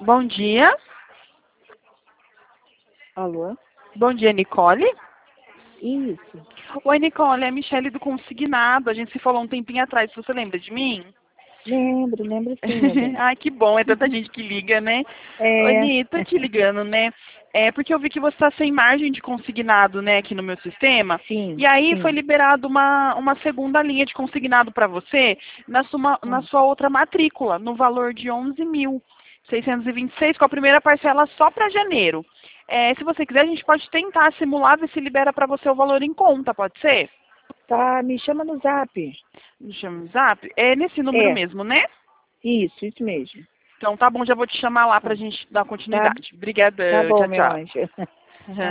Bom dia. Alô? Bom dia, Nicole. Isso. Oi, Nicole, é a Michele do Consignado. A gente se falou um tempinho atrás. Você lembra de mim? Lembro sim, meu bem. Ai, que bom. É tanta gente que liga, né? É, Oni, tô te ligando, né? É porque eu vi que você está sem margem de consignado, né, aqui no meu sistema. sim, E aí foi sim. liberado uma segunda linha de consignado para você na Hum. sua outra matrícula, no valor de 11.626, com a primeira parcela só para janeiro. Se você quiser, a gente pode tentar simular, ver se libera para você o valor em conta, pode ser? Tá, me chama no Zap. Me chama no Zap? É nesse número É, mesmo, né? isso mesmo. Então tá bom, já vou te chamar lá Tá, pra gente dar tá, continuidade. tá Obrigadão, bom, tchau, meu tchau. anjo.